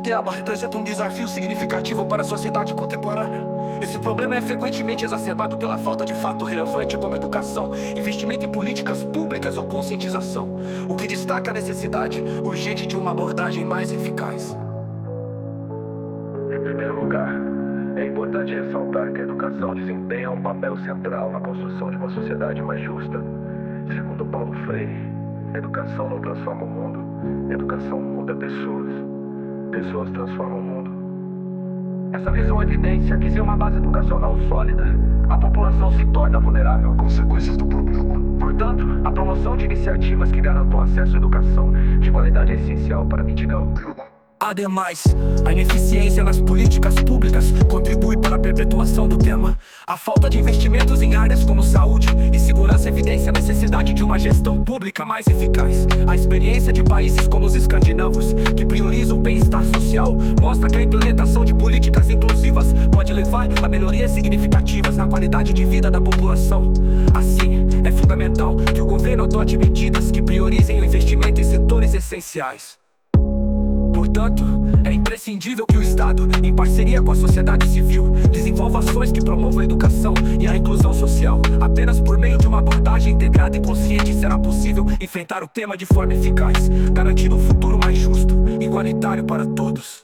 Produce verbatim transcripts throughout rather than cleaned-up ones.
combater a barreira é um desafio significativo para a sociedade contemporânea. Esse problema é frequentemente exacerbado pela falta de fato relevante como educação, investimento em políticas públicas ou conscientização, o que destaca a necessidade urgente de uma abordagem mais eficaz. Em primeiro lugar, é importante ressaltar que a educação desempenha um papel central na construção de uma sociedade mais justa. Segundo Paulo Freire, educação não transforma o mundo, educação muda pessoas, pessoas transformam o mundo. Essa visão evidencia que sem uma base educacional sólida, a população se torna vulnerável a consequências do próprio grupo. Portanto, a promoção de iniciativas que garantam acesso à educação de qualidade é essencial para mitigar o perigo. Ademais, a ineficiência nas políticas públicas contribui para a perpetuação do tema. A falta de investimentos em áreas como saúde e segurança evidencia a necessidade de uma gestão pública mais eficaz. A experiência de países como os escandinavos, que priorizam o bem-estar social, mostra que a implementação de políticas inclusivas pode levar a melhorias significativas na qualidade de vida da população. Assim, é fundamental que o governo adote medidas que priorizem o investimento em setores essenciais. Portanto, é imprescindível que o Estado, em parceria com a sociedade civil, desenvolva ações que promovam a educação e a inclusão social. Apenas por meio de uma abordagem integrada e consciente será possível enfrentar o tema de forma eficaz, garantindo um futuro mais justo e igualitário para todos.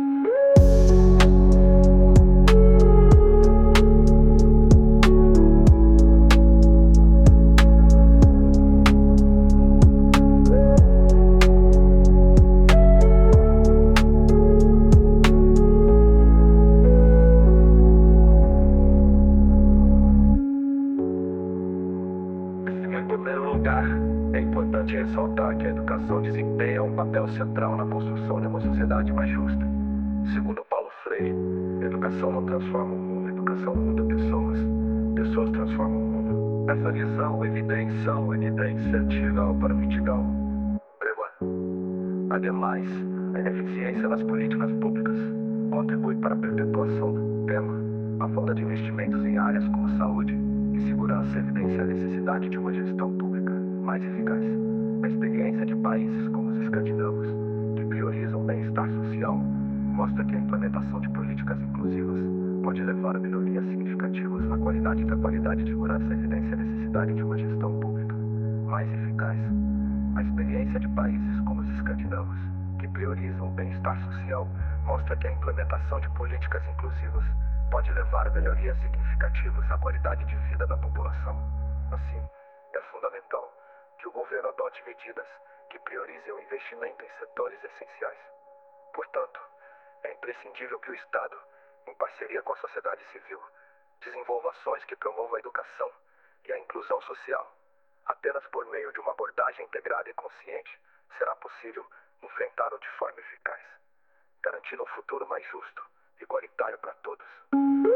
Em primeiro lugar, é importante ressaltar que a educação desempenha um papel central na construção de uma sociedade mais justa. Segundo Paulo Freire, educação não transforma o mundo, educação muda pessoas, pessoas transformam o mundo. Essa visão evidencia a iniciativa para mitigar o problema. Ademais, a ineficiência nas políticas públicas contribui para a perpetuação do tema. A falta de investimentos em áreas como saúde e segurança evidencia a necessidade de uma gestão pública mais eficaz. A experiência de países como os escandinavos, que priorizam o bem-estar social, mostra que a implementação de políticas inclusivas pode levar a melhorias significativas na qualidade da qualidade de segurança e evidencia a necessidade de uma gestão pública mais eficaz. A experiência de países como os escandinavos, que priorizam o bem-estar social, mostra que a implementação de políticas inclusivas pode levar a melhorias significativas na qualidade de vida da população. Assim, é fundamental que o governo adote medidas que priorizem o investimento em setores essenciais. Portanto, é imprescindível que o Estado, em parceria com a sociedade civil, desenvolva ações que promovam a educação e a inclusão social. Apenas por meio de uma abordagem integrada e consciente será possível enfrentá-lo de forma eficaz, garantindo um futuro mais justo e igualitário para todos.